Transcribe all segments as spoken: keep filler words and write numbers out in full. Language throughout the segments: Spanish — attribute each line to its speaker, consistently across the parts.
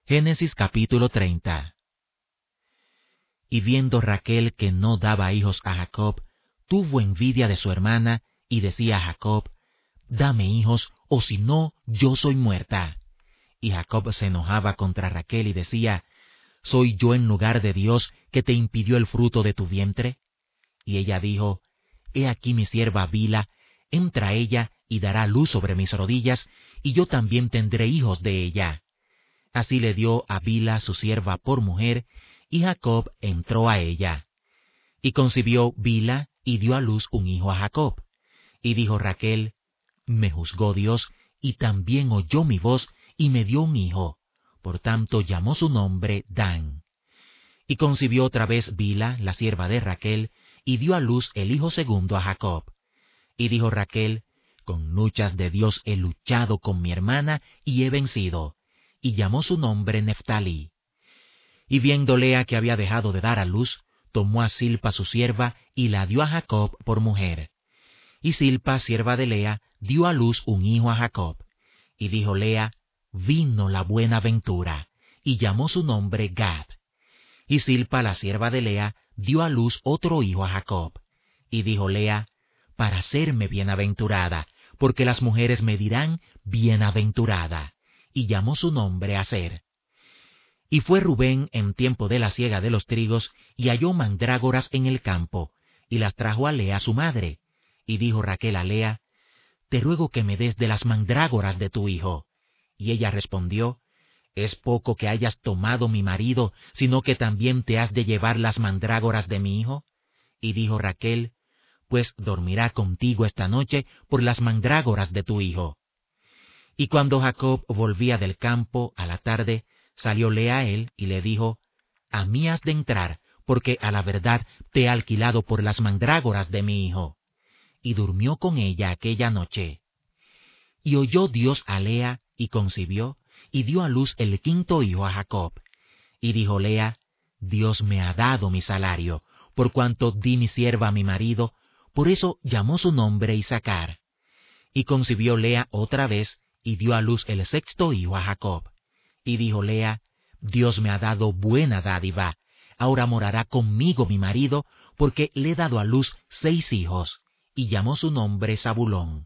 Speaker 1: Génesis capítulo treinta. Y viendo Raquel que no daba hijos a Jacob, tuvo envidia de su hermana, y decía a Jacob: Dame hijos, o si no, yo soy muerta. Y Jacob se enojaba contra Raquel y decía: ¿Soy yo en lugar de Dios que te impidió el fruto de tu vientre? Y ella dijo: He aquí mi sierva Bilha, entra ella y dará luz sobre mis rodillas, y yo también tendré hijos de ella. Así le dio a Bilha su sierva por mujer, y Jacob entró a ella. Y concibió Bilha, y dio a luz un hijo a Jacob. Y dijo Raquel: Me juzgó Dios, y también oyó mi voz, y me dio un hijo. Por tanto llamó su nombre Dan. Y concibió otra vez Bilha, la sierva de Raquel, y dio a luz el hijo segundo a Jacob. Y dijo Raquel: Con luchas de Dios he luchado con mi hermana, y he vencido. Y llamó su nombre Neftalí. Y viendo Lea que había dejado de dar a luz, tomó a Silpa su sierva, y la dio a Jacob por mujer. Y Silpa, sierva de Lea, dio a luz un hijo a Jacob. Y dijo Lea: Vino la buena ventura, y llamó su nombre Gad. Y Silpa, la sierva de Lea, dio a luz otro hijo a Jacob. Y dijo Lea: Para hacerme bienaventurada, porque las mujeres me dirán bienaventurada. Y llamó su nombre Aser. Y fue Rubén en tiempo de la siega de los trigos, y halló mandrágoras en el campo, y las trajo a Lea su madre. Y dijo Raquel a Lea: Te ruego que me des de las mandrágoras de tu hijo. Y ella respondió: Es poco que hayas tomado mi marido, sino que también te has de llevar las mandrágoras de mi hijo. Y dijo Raquel: Pues dormirá contigo esta noche por las mandrágoras de tu hijo. Y cuando Jacob volvía del campo a la tarde, salió Lea a él y le dijo: A mí has de entrar, porque a la verdad te he alquilado por las mandrágoras de mi hijo. Y durmió con ella aquella noche. Y oyó Dios a Lea, y concibió, y dio a luz el quinto hijo a Jacob. Y dijo Lea: Dios me ha dado mi salario, por cuanto di mi sierva a mi marido, por eso llamó su nombre Isacar. Y concibió Lea otra vez, y dio a luz el sexto hijo a Jacob. Y dijo Lea: Dios me ha dado buena dádiva, ahora morará conmigo mi marido, porque le he dado a luz seis hijos. Y llamó su nombre Zabulón.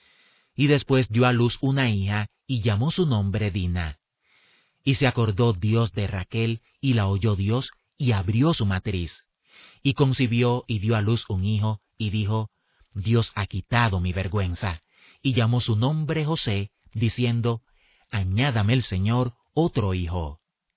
Speaker 1: Y después dio a luz una hija, y llamó su nombre Dina. Y se acordó Dios de Raquel, y la oyó Dios, y abrió su matriz. Y concibió y dio a luz un hijo, y dijo: Dios ha quitado mi vergüenza. Y llamó su nombre José, diciendo: Añádame el Señor otro hijo.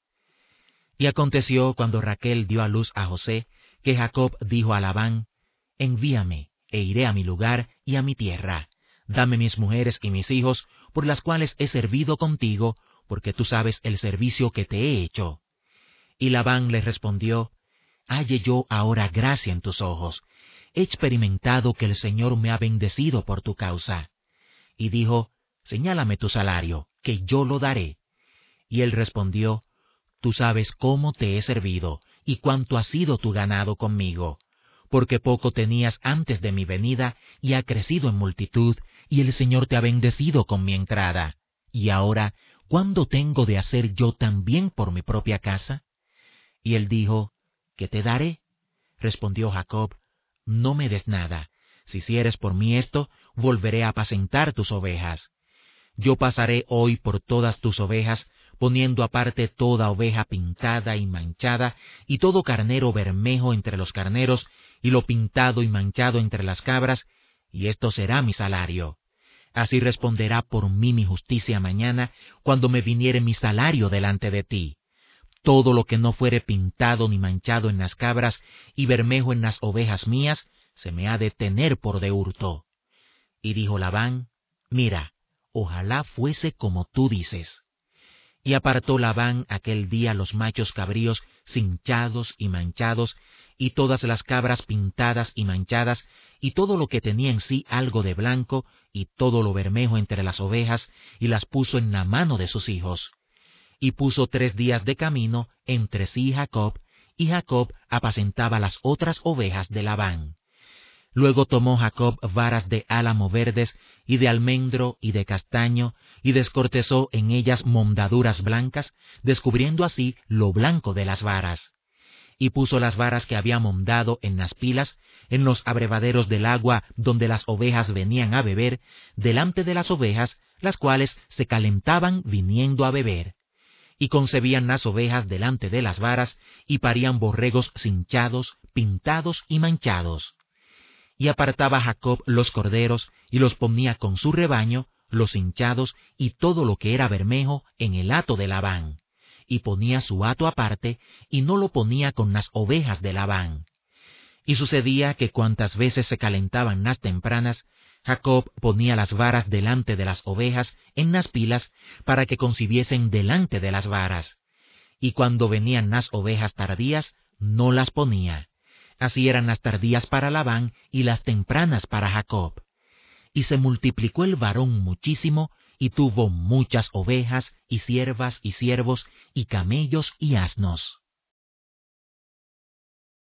Speaker 1: Y aconteció cuando Raquel dio a luz a José, que Jacob dijo a Labán: Envíame, e iré a mi lugar y a mi tierra. Dame mis mujeres y mis hijos, por las cuales he servido contigo, porque tú sabes el servicio que te he hecho. Y Labán le respondió: Halle yo ahora gracia en tus ojos. He experimentado que el Señor me ha bendecido por tu causa. Y dijo: Señálame tu salario, que yo lo daré. Y él respondió: Tú sabes cómo te he servido, y cuánto ha sido tu ganado conmigo, porque poco tenías antes de mi venida, y ha crecido en multitud, y el Señor te ha bendecido con mi entrada. Y ahora, ¿cuándo tengo de hacer yo también por mi propia casa? Y él dijo: ¿Qué te daré? Respondió Jacob: No me des nada. Si hicieres por mí esto, volveré a apacentar tus ovejas. Yo pasaré hoy por todas tus ovejas, poniendo aparte toda oveja pintada y manchada, y todo carnero bermejo entre los carneros, y lo pintado y manchado entre las cabras, y esto será mi salario. Así responderá por mí mi justicia mañana, cuando me viniere mi salario delante de ti. Todo lo que no fuere pintado ni manchado en las cabras, y bermejo en las ovejas mías, se me ha de tener por de hurto. Y dijo Labán: Mira, ojalá fuese como tú dices. Y apartó Labán aquel día los machos cabríos cinchados y manchados, y todas las cabras pintadas y manchadas, y todo lo que tenía en sí algo de blanco, y todo lo bermejo entre las ovejas, y las puso en la mano de sus hijos. Y puso tres días de camino entre sí Jacob, y Jacob apacentaba las otras ovejas de Labán. Luego tomó Jacob varas de álamo verdes, y de almendro, y de castaño, y descortezó en ellas mondaduras blancas, descubriendo así lo blanco de las varas. Y puso las varas que había mondado en las pilas, en los abrevaderos del agua donde las ovejas venían a beber, delante de las ovejas, las cuales se calentaban viniendo a beber. Y concebían las ovejas delante de las varas, y parían borregos cinchados, pintados y manchados. Y apartaba Jacob los corderos, y los ponía con su rebaño, los hinchados, y todo lo que era bermejo, en el hato de Labán. Y ponía su hato aparte, y no lo ponía con las ovejas de Labán. Y sucedía que cuantas veces se calentaban las tempranas, Jacob ponía las varas delante de las ovejas en las pilas, para que concibiesen delante de las varas. Y cuando venían las ovejas tardías, no las ponía. Así eran las tardías para Labán y las tempranas para Jacob. Y se multiplicó el varón muchísimo, y tuvo muchas ovejas, y siervas, y siervos, y camellos, y asnos.